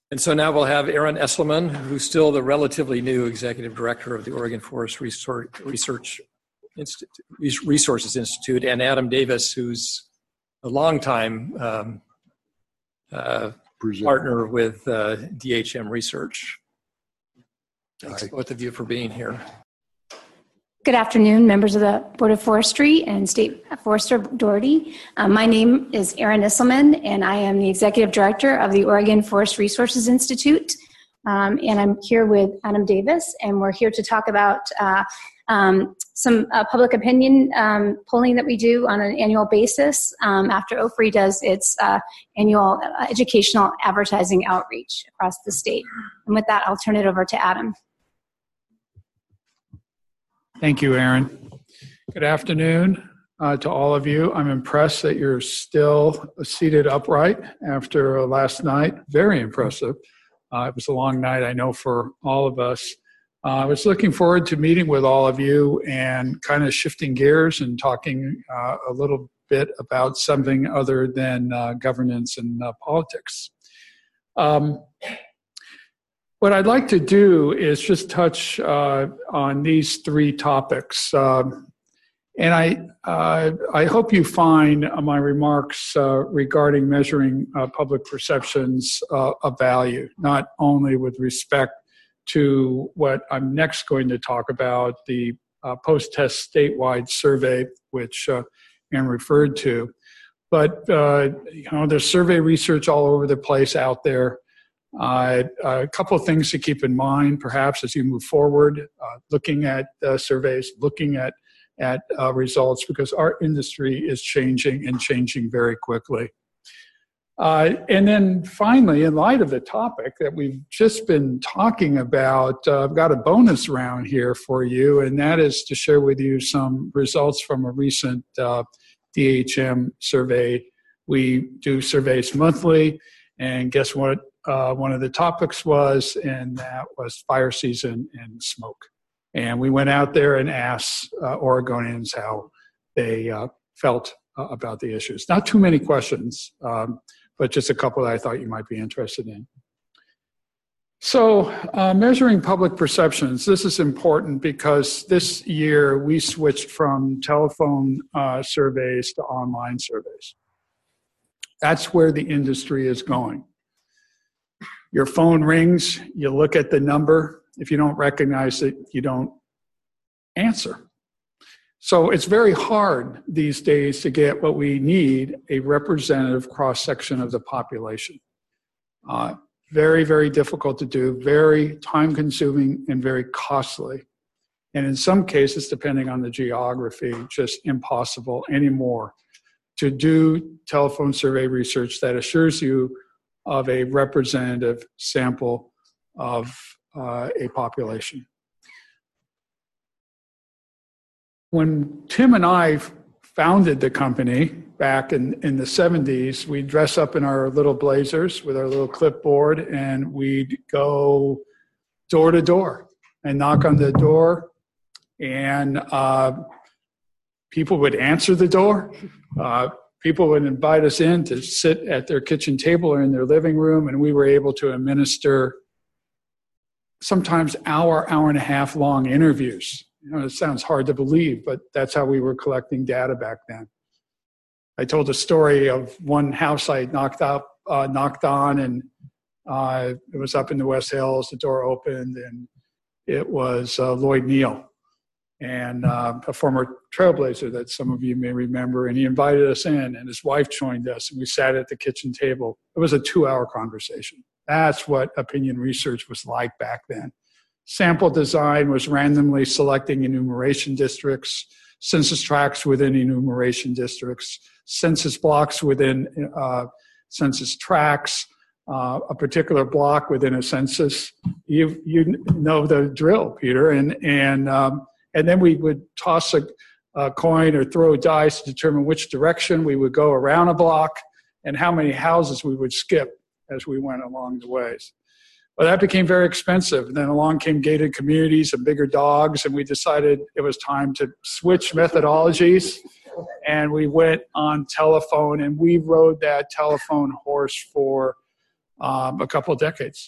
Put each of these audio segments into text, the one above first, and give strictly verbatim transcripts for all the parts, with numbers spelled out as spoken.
And so now we'll have Aaron Esselman, who's still the relatively new executive director of the Oregon Forest Research, Research Institute, Resources Institute, and Adam Davis, who's a longtime um, uh, partner with uh, D H M Research. Thanks Hi. both of you for being here. Good afternoon, members of the Board of Forestry and State Forester Doherty. Um, my name is Aaron Esselman, and I am the Executive Director of the Oregon Forest Resources Institute. Um, and I'm here with Adam Davis, and we're here to talk about uh, um, some uh, public opinion um, polling that we do on an annual basis um, after O F R I does its uh, annual uh, educational advertising outreach across the state. And with that, I'll turn it over to Adam. Thank you, Aaron. Good afternoon uh, to all of you. I'm impressed that you're still seated upright after last night. Very impressive. Uh, it was a long night, I know, for all of us. Uh, I was looking forward to meeting with all of you and kind of shifting gears and talking uh, a little bit about something other than uh, governance and uh, politics. Um, What I'd like to do is just touch uh, on these three topics. Um, and I, uh, I hope you find my remarks uh, regarding measuring uh, public perceptions uh, of value, not only with respect to what I'm next going to talk about, the uh, post-test statewide survey, which uh, Aaron referred to, but uh, you know, there's survey research all over the place out there. Uh, a couple of things to keep in mind, perhaps, as you move forward, uh, looking at uh, surveys, looking at, at uh, results, because our industry is changing and changing very quickly. Uh, and then finally, in light of the topic that we've just been talking about, uh, I've got a bonus round here for you, and that is to share with you some results from a recent uh, D H M survey. We do surveys monthly, and guess what? Uh, one of the topics was, and that was fire season and smoke. And we went out there and asked uh, Oregonians how they uh, felt uh, about the issues. Not too many questions, um, but just a couple that I thought you might be interested in. So uh, measuring public perceptions, this is important because this year we switched from telephone uh, surveys to online surveys. That's where the industry is going. Your phone rings, you look at the number. If you don't recognize it, you don't answer. So it's very hard these days to get what we need, a representative cross-section of the population. Uh, very, very difficult to do, very time-consuming and very costly. And in some cases, depending on the geography, just impossible anymore to do telephone survey research that assures you of a representative sample of uh, a population. When Tim and I founded the company back in, in the seventies, we'd dress up in our little blazers with our little clipboard, and we'd go door to door and knock on the door, and uh, people would answer the door. Uh, People would invite us in to sit at their kitchen table or in their living room, and we were able to administer sometimes hour, hour and a half long interviews. You know, it sounds hard to believe, but that's how we were collecting data back then. I told a story of one house I knocked out, uh, knocked on, and uh, it was up in the West Hills. The door opened, and it was uh, Lloyd Neal, and uh, a former trailblazer that some of you may remember, and he invited us in, and his wife joined us, and we sat at the kitchen table. It was a two-hour conversation. That's what opinion research was like back then. Sample design was randomly selecting enumeration districts, census tracts within enumeration districts, census blocks within uh, census tracts, uh, a particular block within a census. You you know the drill, Peter, and and um, and then we would toss a, a coin or throw dice to determine which direction we would go around a block and how many houses we would skip as we went along the ways. Well, that became very expensive. And then along came gated communities and bigger dogs, and we decided it was time to switch methodologies. And we went on telephone, and we rode that telephone horse for um, a couple of decades.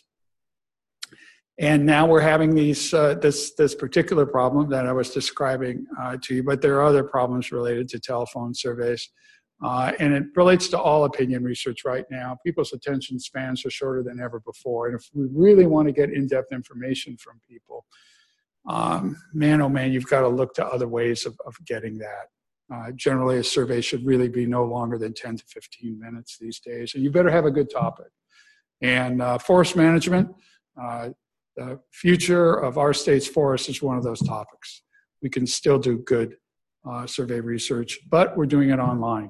And now we're having these uh, this this particular problem that I was describing uh, to you, but there are other problems related to telephone surveys. Uh, and it relates to all opinion research right now. People's attention spans are shorter than ever before. And if we really want to get in-depth information from people, um, man, oh man, you've got to look to other ways of, of getting that. Uh, generally, a survey should really be no longer than ten to fifteen minutes these days. And you better have a good topic. And uh, forest management, uh, the future of our state's forests is one of those topics. We can still do good uh, survey research, but we're doing it online.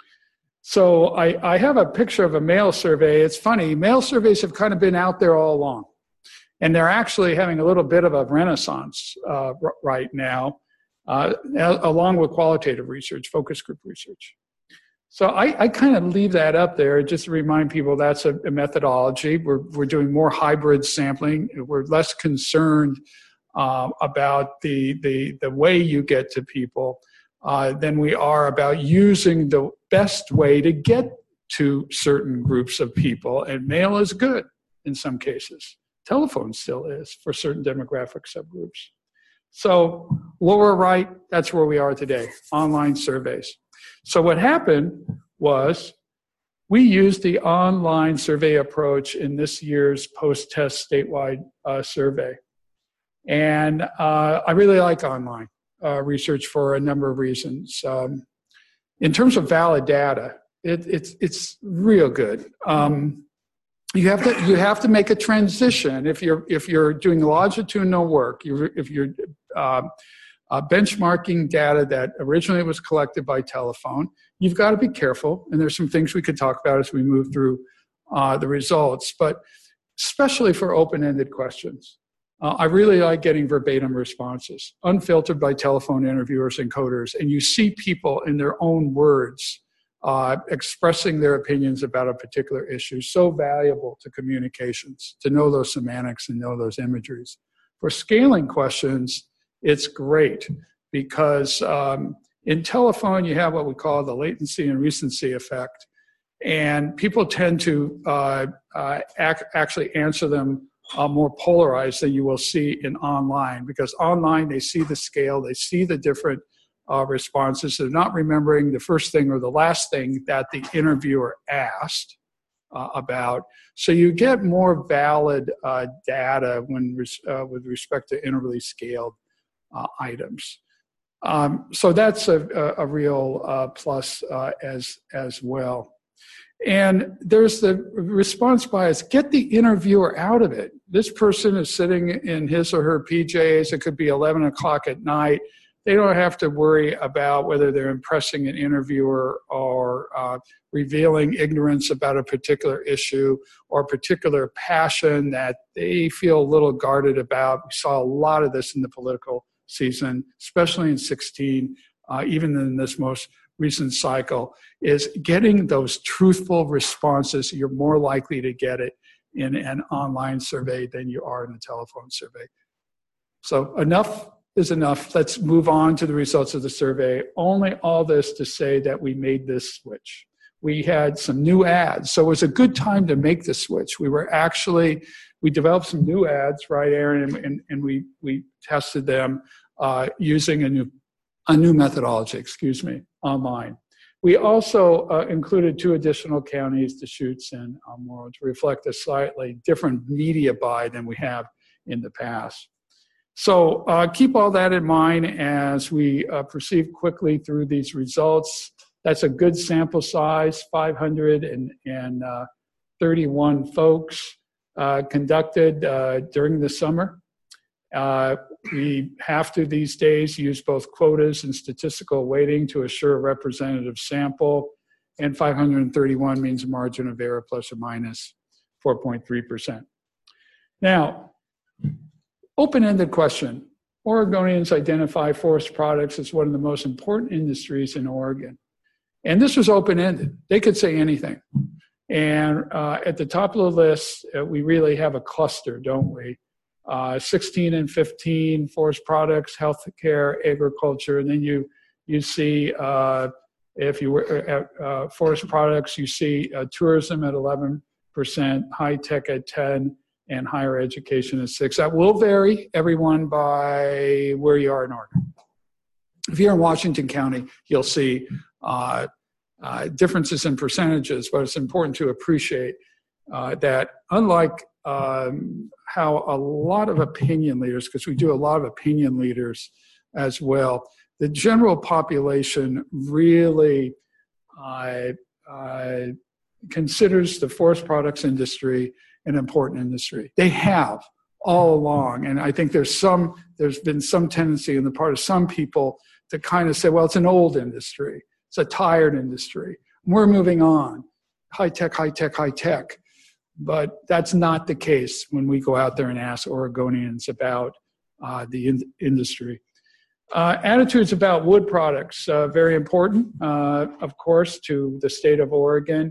So I, I have a picture of a mail survey. It's funny, mail surveys have kind of been out there all along. And they're actually having a little bit of a renaissance uh, r- right now, uh, along with qualitative research, focus group research. So I, I kind of leave that up there just to remind people that's a, a methodology. We're, we're doing more hybrid sampling. We're less concerned uh, about the, the, the way you get to people uh, than we are about using the best way to get to certain groups of people. And mail is good in some cases. Telephone still is for certain demographic subgroups. So lower right, that's where we are today, online surveys. So what happened was we used the online survey approach in this year's post-test statewide uh, survey. And uh, I really like online uh, research for a number of reasons. Um, in terms of valid data, it, it's, it's real good. Um, you have to you have to make a transition if you're if you're doing longitudinal work. You're, if you're uh, uh, benchmarking data that originally was collected by telephone, you've got to be careful. And there's some things we could talk about as we move through uh, the results. But especially for open-ended questions, uh, I really like getting verbatim responses, unfiltered by telephone interviewers and coders, and you see people in their own words Uh, expressing their opinions about a particular issue, so valuable to communications, to know those semantics and know those imageries. For scaling questions, it's great because um, in telephone, you have what we call the latency and recency effect. And people tend to uh, uh, ac- actually answer them uh, more polarized than you will see in online, because online they see the scale, they see the different Uh, responses. They're not remembering the first thing or the last thing that the interviewer asked uh, about. So you get more valid uh, data when res- uh, with respect to intervally scaled uh, items. Um, so that's a, a, a real uh, plus uh, as, as well. And there's the response bias. Get the interviewer out of it. This person is sitting in his or her P Js. It could be eleven o'clock at night. They don't have to worry about whether they're impressing an interviewer or uh, revealing ignorance about a particular issue or a particular passion that they feel a little guarded about. We saw a lot of this in the political season, especially in sixteen, uh, even in this most recent cycle, is getting those truthful responses. You're more likely to get it in an online survey than you are in a telephone survey. So enough is enough. Let's move on to the results of the survey. Only all this to say that we made this switch. We had some new ads. So it was a good time to make the switch. We were actually, we developed some new ads, right, Aaron? And, and, and we, we tested them uh, using a new, a new methodology, excuse me, online. We also uh, included two additional counties, Deschutes and Elmore, to reflect a slightly different media buy than we have in the past. So uh, keep all that in mind as we uh, proceed quickly through these results. That's a good sample size, five hundred thirty-one folks uh, conducted uh, during the summer. Uh, we have to these days use both quotas and statistical weighting to assure a representative sample, and five hundred thirty-one means a margin of error plus or minus four point three percent. Now, open-ended question. Oregonians identify forest products as one of the most important industries in Oregon. And this was open-ended. They could say anything. And uh, at the top of the list, uh, we really have a cluster, don't we? Uh, sixteen and fifteen, forest products, healthcare, agriculture. And then you, you see, uh, if you were at uh, forest products, you see uh, tourism at eleven percent, high tech at ten, and higher education at six. That will vary, everyone, by where you are in Oregon. If you're in Washington County, you'll see uh, uh, differences in percentages, but it's important to appreciate uh, that unlike um, how a lot of opinion leaders, because we do a lot of opinion leaders as well, the general population really uh, uh, considers the forest products industry an important industry. They have all along, and I think there's some, there's been some tendency on the part of some people to kind of say, well, it's an old industry. It's a tired industry. We're moving on. High tech, high tech, high tech. But that's not the case when we go out there and ask Oregonians about uh, the in- industry. Uh, attitudes about wood products, uh, very important, uh, of course, to the state of Oregon.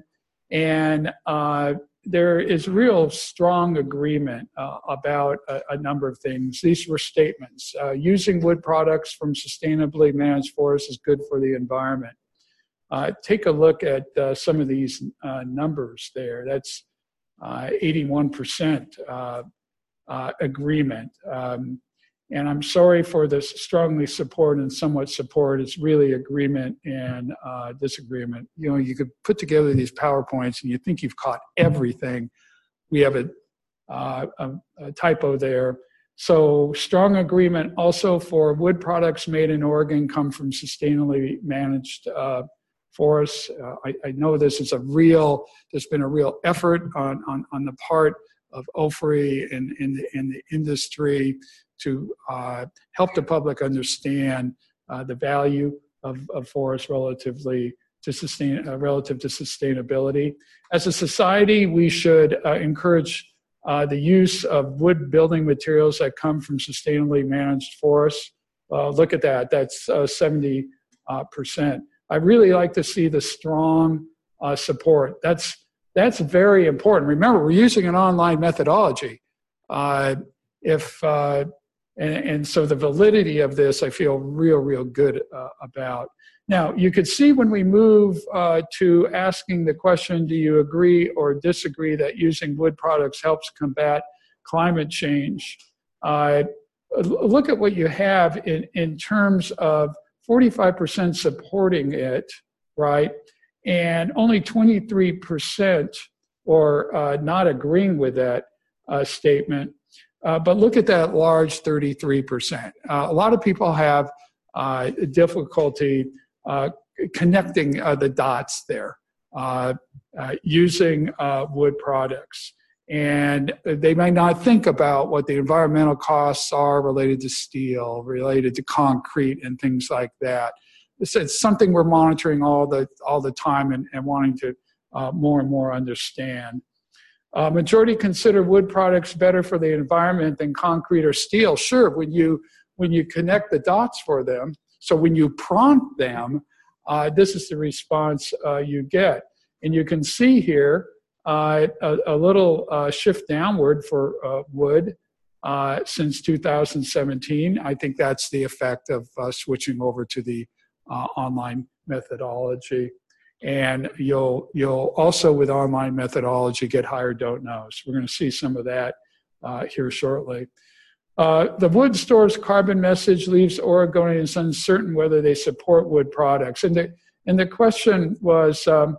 And uh, there is real strong agreement uh, about a, a number of things. These were statements. Uh, using wood products from sustainably managed forests is good for the environment. Uh, take a look at uh, some of these uh, numbers there. That's uh, eighty-one percent uh, uh, agreement. Um, and I'm sorry for this strongly support and somewhat support. It's really agreement and uh, disagreement. You know, you could put together these PowerPoints and you think you've caught everything. We have a, uh, a, a typo there. So strong agreement also for wood products made in Oregon come from sustainably managed uh, forests. Uh, I, I know this is a real, there's been a real effort on, on, on the part of O F R I and in the, in the industry to uh, help the public understand uh, the value of, of forests relatively to sustain, uh, relative to sustainability. As a society, we should uh, encourage uh, the use of wood building materials that come from sustainably managed forests. Uh, look at that, that's uh, seventy percent. I really like to see the strong uh, support. That's, that's very important. Remember, we're using an online methodology. Uh, if uh, And, and so the validity of this, I feel real, real good uh, about. Now, you could see when we move uh, to asking the question, do you agree or disagree that using wood products helps combat climate change? Uh, look at what you have in, in terms of forty-five percent supporting it, right? And only twenty-three percent or uh, not agreeing with that uh, statement. Uh, but look at that large thirty-three percent. Uh, a lot of people have uh, difficulty uh, connecting uh, the dots there uh, uh, using uh, wood products. And they may not think about what the environmental costs are related to steel, related to concrete and things like that. It's, it's something we're monitoring all the, all the time and, and wanting to uh, more and more understand. Uh, majority consider wood products better for the environment than concrete or steel. Sure, when you when you connect the dots for them, so when you prompt them, uh, this is the response uh, you get. And you can see here uh, a, a little uh, shift downward for uh, wood uh, since two thousand seventeen. I think that's the effect of uh, switching over to the uh, online methodology. And you'll you'll also, with online methodology, get higher don't knows. We're going to see some of that uh, here shortly. Uh, the wood stores carbon message leaves Oregonians uncertain whether they support wood products. And the and the question was, um,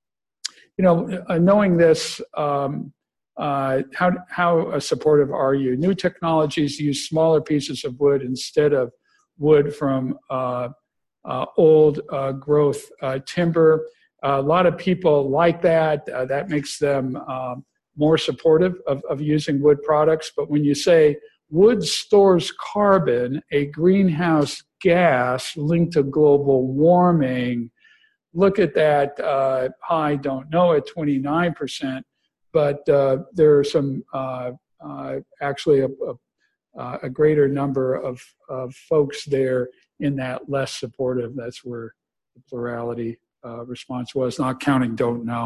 you know, uh, knowing this, um, uh, how how supportive are you? New technologies use smaller pieces of wood instead of wood from uh, Uh, old uh, growth uh, timber. Uh, a lot of people like that. Uh, that makes them um, more supportive of, of using wood products. But when you say wood stores carbon, a greenhouse gas linked to global warming, look at that uh, high, don't know at twenty-nine percent. But uh, there are some, uh, uh, actually a, a, a greater number of, of folks there in that less supportive. That's where the plurality uh, response was, not counting don't know.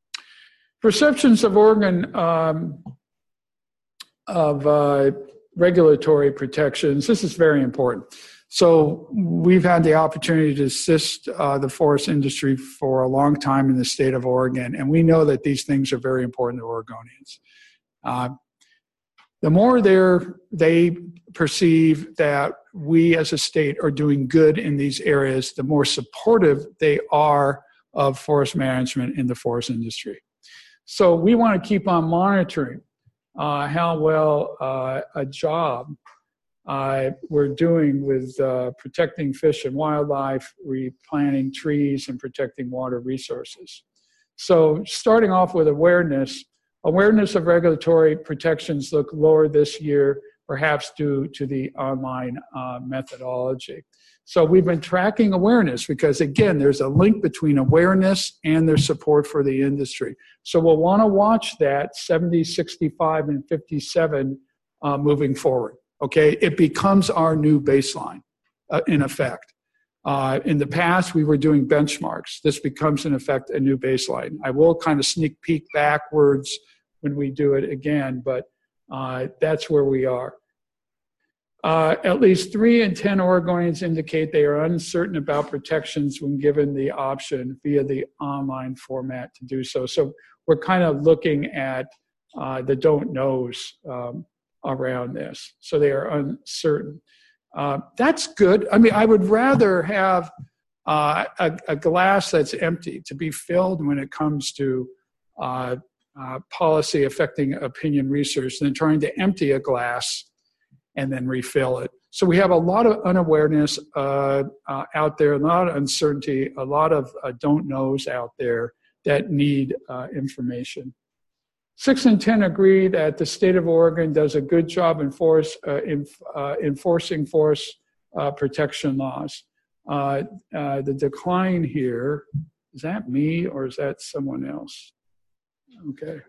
Perceptions of Oregon um, of uh, regulatory protections. This is very important. So we've had the opportunity to assist uh, the forest industry for a long time in the state of Oregon, and we know that these things are very important to Oregonians. Uh, the more they're, they perceive that we as a state are doing good in these areas, the more supportive they are of forest management in the forest industry. So we want to keep on monitoring uh, how well uh, a job uh, we're doing with uh, protecting fish and wildlife, replanting trees, and protecting water resources. So starting off with awareness, awareness of regulatory protections look lower this year, perhaps due to the online uh, methodology. So we've been tracking awareness because, again, there's a link between awareness and their support for the industry. So we'll want to watch that seventy, sixty-five, and fifty-seven uh, moving forward, okay? It becomes our new baseline, uh, in effect. Uh, in the past, we were doing benchmarks. This becomes, in effect, a new baseline. I will kind of sneak peek backwards when we do it again, but uh, that's where we are. Uh, at least three in ten Oregonians indicate they are uncertain about protections when given the option via the online format to do so. So we're kind of looking at uh, the don't knows um, around this. So they are uncertain. Uh, that's good. I mean, I would rather have uh, a, a glass that's empty to be filled when it comes to uh, uh, policy affecting opinion research than trying to empty a glass and then refill it. So we have a lot of unawareness uh, uh, out there, a lot of uncertainty, a lot of uh, don't knows out there that need uh, information. Six in ten agree that the state of Oregon does a good job enforce, uh, in, uh, enforcing forest uh, protection laws. Uh, uh, the decline here, is that me or is that someone else? Okay.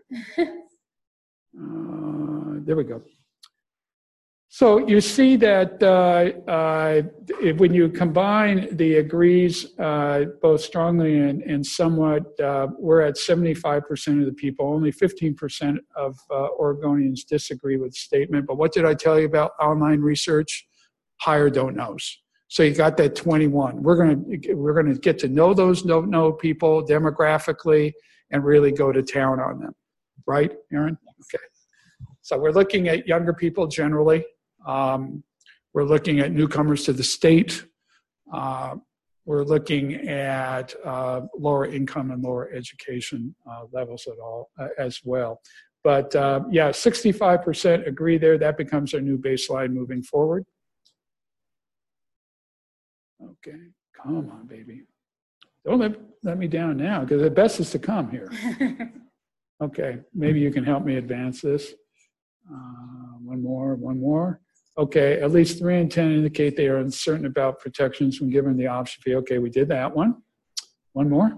Uh, there we go. So you see that uh, uh, if, when you combine the agrees uh, both strongly and, and somewhat, uh, we're at seventy-five percent of the people. Only fifteen percent of uh, Oregonians disagree with the statement. But what did I tell you about online research? Higher don't knows. So you got that twenty-one. We're going to we're going to get to know those don't know people demographically and really go to town on them. Right, Aaron? Okay. So we're looking at younger people generally. Um, we're looking at newcomers to the state. Uh, we're looking at uh, lower income and lower education uh, levels at all uh, as well. But uh, yeah, sixty-five percent agree there. That becomes our new baseline moving forward. Okay, come on, baby. Don't let, let me down now because the best is to come here. Okay, maybe you can help me advance this. Uh, one more, one more. Okay, at least three in ten indicate they are uncertain about protections when given the option fee. Okay, we did that one. One more.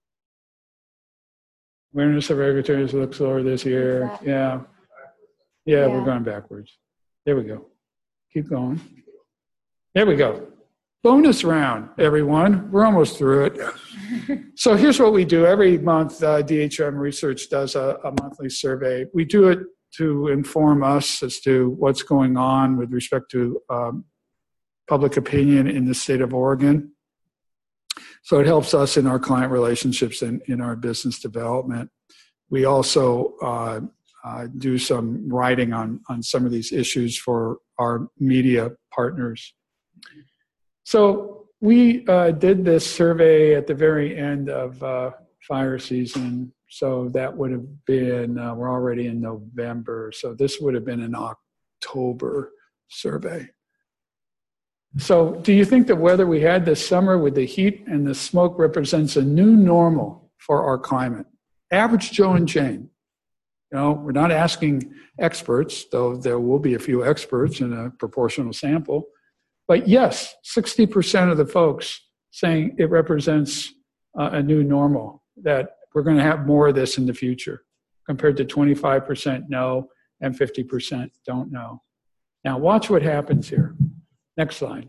Awareness of regulatory looks lower this year. Yeah. yeah. Yeah, we're going backwards. There we go. Keep going. There we go. Bonus round, everyone. We're almost through it. So here's what we do. Every month, uh, D H M Research does a, a monthly survey. We do it to inform us as to what's going on with respect to um, public opinion in the state of Oregon. So it helps us in our client relationships and in our business development. We also uh, uh, do some writing on, on some of these issues for our media partners. So we uh, did this survey at the very end of uh, fire season. So that would have been, uh, we're already in November, so this would have been an October survey. So do you think the weather we had this summer with the heat and the smoke represents a new normal for our climate? Average Joe and Jane. You know, we're not asking experts, though there will be a few experts in a proportional sample. But yes, sixty percent of the folks saying it represents uh, a new normal, that we're going to have more of this in the future, compared to twenty-five percent no and fifty percent don't know. Now watch what happens here. Next slide.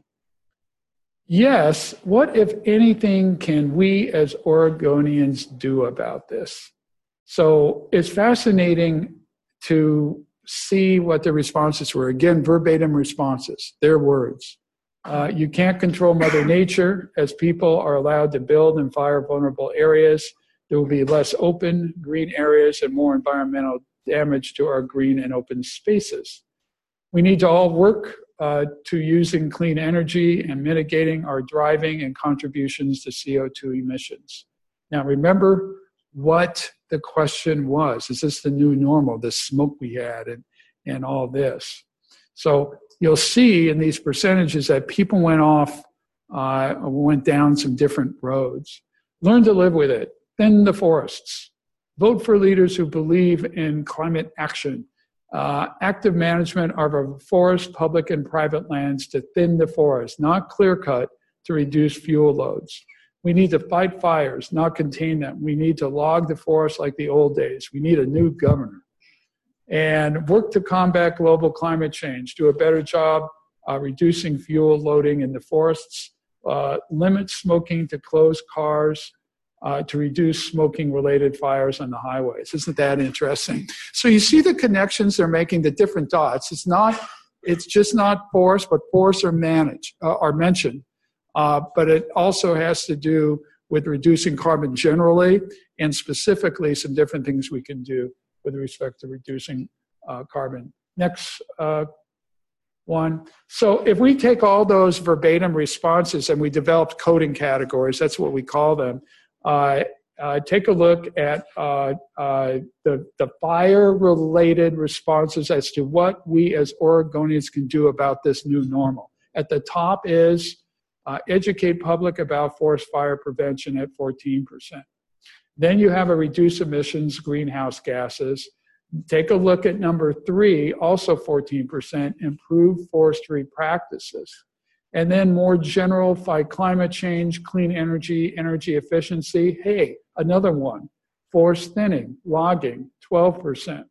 Yes, what if anything can we as Oregonians do about this? So it's fascinating to see what the responses were. Again, verbatim responses, their words. Uh, you can't control Mother Nature. As people are allowed to build in fire vulnerable areas, there will be less open green areas and more environmental damage to our green and open spaces. We need to all work uh, to using clean energy and mitigating our driving and contributions to C O two emissions. Now remember what the question was. Is this the new normal, the smoke we had and, and all this? So you'll see in these percentages that people went off, uh, went down some different roads. Learn to live with it. Thin the forests. Vote for leaders who believe in climate action. Uh, active management of our forest, public and private lands to thin the forest, not clear cut to reduce fuel loads. We need to fight fires, not contain them. We need to log the forest like the old days. We need a new governor. And work to combat global climate change, do a better job uh, reducing fuel loading in the forests, uh, limit smoking to closed cars, uh, to reduce smoking-related fires on the highways. Isn't that interesting? So you see the connections they're making, the different dots. It's not, it's just not forests, but forests are managed, uh, are mentioned. Uh, but it also has to do with reducing carbon generally, and specifically some different things we can do with respect to reducing uh, carbon. Next uh, one. So if we take all those verbatim responses and we developed coding categories, that's what we call them, uh, uh, take a look at uh, uh, the, the fire-related responses as to what we as Oregonians can do about this new normal. At the top is uh, educate public about forest fire prevention at fourteen percent. Then you have a reduce emissions, greenhouse gases. Take a look at number three, also fourteen percent, improve forestry practices. And then more general, fight climate change, clean energy, energy efficiency. Hey, another one, forest thinning, logging, twelve percent.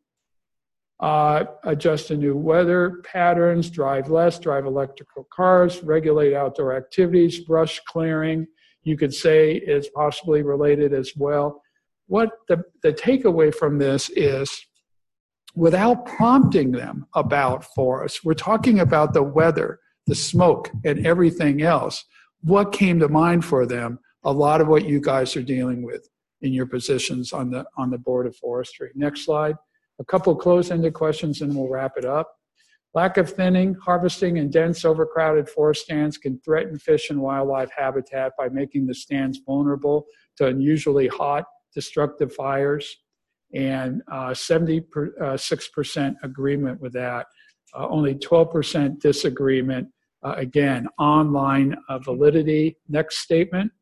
Uh, adjust to new weather patterns, drive less, drive electrical cars, regulate outdoor activities, brush clearing, you could say is possibly related as well. What the, the takeaway from this is, without prompting them about forests, we're talking about the weather, the smoke, and everything else. What came to mind for them? A lot of what you guys are dealing with in your positions on the, on the Board of Forestry. Next slide. A couple close-ended questions and we'll wrap it up. Lack of thinning, harvesting, and dense overcrowded forest stands can threaten fish and wildlife habitat by making the stands vulnerable to unusually hot, destructive fires. And uh, seventy-six percent agreement with that. Uh, only twelve percent disagreement. Uh, again, online uh, validity. Next statement.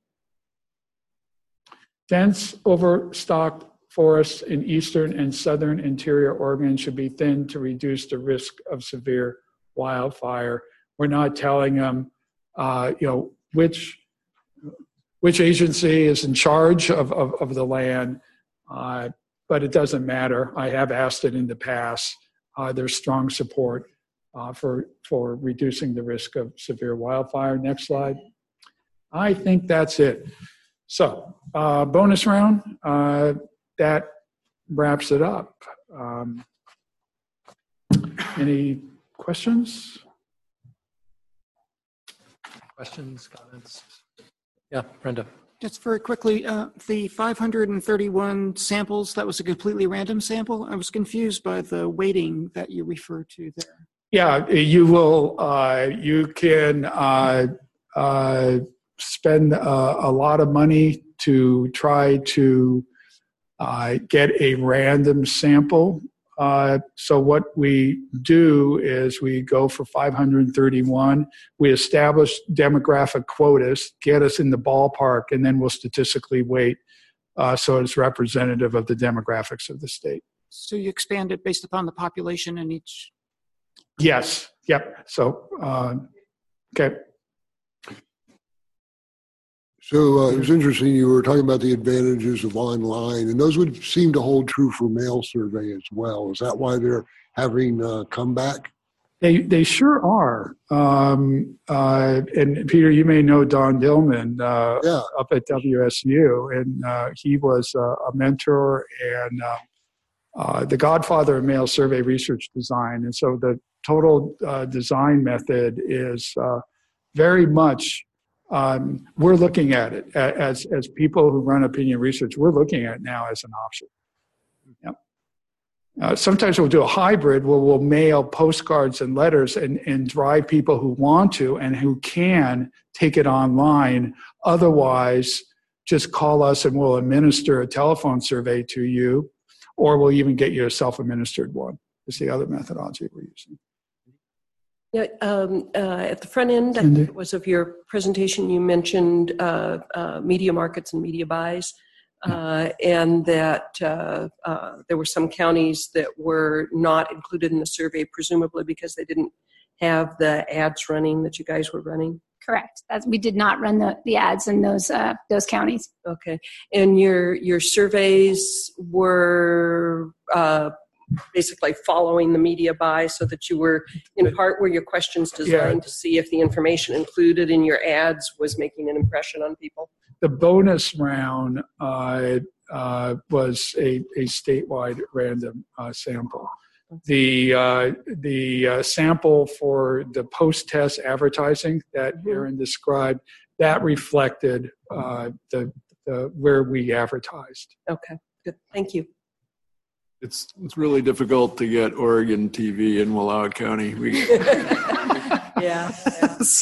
Dense, overstocked forests in eastern and southern interior Oregon should be thinned to reduce the risk of severe wildfire. We're not telling them, uh, you know, which which agency is in charge of, of, of the land, uh, but it doesn't matter. I have asked it in the past. Uh, there's strong support uh, for, for reducing the risk of severe wildfire. Next slide. I think that's it. So, uh, bonus round. Uh, That wraps it up. Um, any questions? Questions, comments? Yeah, Brenda. Just very quickly, uh, the five hundred thirty-one samples, that was a completely random sample. I was confused by the weighting that you refer to there. Yeah, you will, uh, you can uh, uh, spend uh, a lot of money to try to Uh, get a random sample. Uh, so what we do is we go for five hundred thirty-one. We establish demographic quotas, get us in the ballpark, and then we'll statistically weight uh, so it's representative of the demographics of the state. So you expand it based upon the population in each? Yes. Yep. So, uh, okay. So uh, it was interesting, you were talking about the advantages of online, and those would seem to hold true for mail survey as well. Is that why they're having uh, comeback? They they sure are. Um, uh, and Peter, you may know Don Dillman uh, yeah. up at W S U, and uh, he was uh, a mentor and uh, uh, the godfather of mail survey research design. And so the total uh, design method is uh, very much, um, we're looking at it as, as people who run opinion research, we're looking at it now as an option. Yep. Uh, sometimes we'll do a hybrid where we'll mail postcards and letters and, and drive people who want to and who can take it online. Otherwise, just call us and we'll administer a telephone survey to you, or we'll even get you a self-administered one. Is the other methodology we're using. Yeah, um, uh, at the front end, I Cindy? think it was of your presentation, you mentioned uh, uh, media markets and media buys. Uh, and that uh, uh, there were some counties that were not included in the survey, presumably because they didn't have the ads running that you guys were running. Correct. That's, we did not run the, the ads in those uh, those counties. Okay, and your your surveys were uh, basically following the media buy, so that you were in part were your questions designed Yeah. to see if the information included in your ads was making an impression on people. The bonus round uh, uh, was a, a statewide random uh, sample. The uh, the uh, sample for the post-test advertising that Aaron described, that reflected uh, the, the where we advertised. Okay, good. Thank you. It's it's really difficult to get Oregon T V in Wallowa County. We, yeah. yeah. so,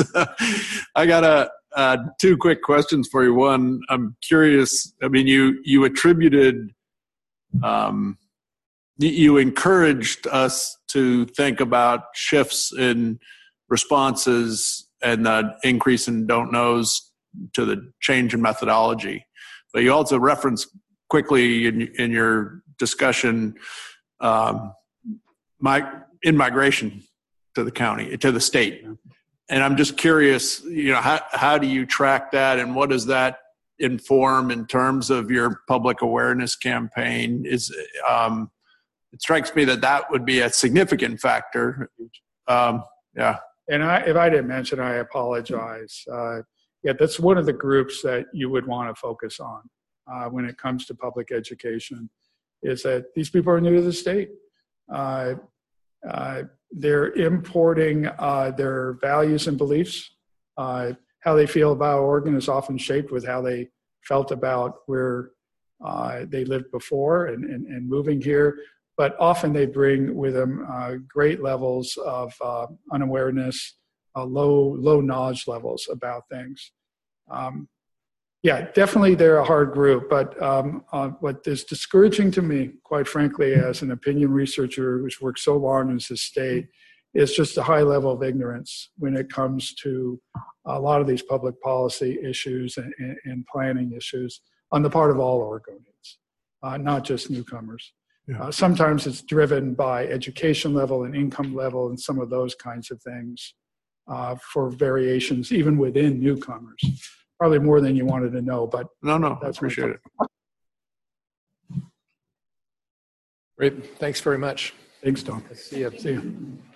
I got a uh, two quick questions for you. One, I'm curious. I mean, you you attributed, um, you, you encouraged us to think about shifts in responses and the increase in don't knows to the change in methodology. But you also referenced quickly in in your discussion, um, my in migration to the county, to the state. And I'm just curious, you know, how, how do you track that, and what does that inform in terms of your public awareness campaign? Is um, it strikes me that that would be a significant factor. Um, yeah. And I, if I didn't mention, I apologize. Uh, yeah, that's one of the groups that you would want to focus on uh, when it comes to public education, is that these people are new to the state. Uh, uh, they're importing uh, their values and beliefs. Uh, how they feel about Oregon is often shaped with how they felt about where uh, they lived before and, and, and moving here. But often they bring with them uh, great levels of uh, unawareness, uh, low low knowledge levels about things. Um, yeah, definitely they're a hard group. But um, uh, what is discouraging to me, quite frankly, as an opinion researcher who's worked so long in this state, is just a high level of ignorance when it comes to a lot of these public policy issues and, and, and planning issues on the part of all Oregonians, uh, not just newcomers. Yeah. Uh, sometimes it's driven by education level and income level and some of those kinds of things uh, for variations, even within newcomers. Probably more than you wanted to know, but no, no, I that's appreciate it. Great. Thanks very much. Thanks, Don. See you. See you.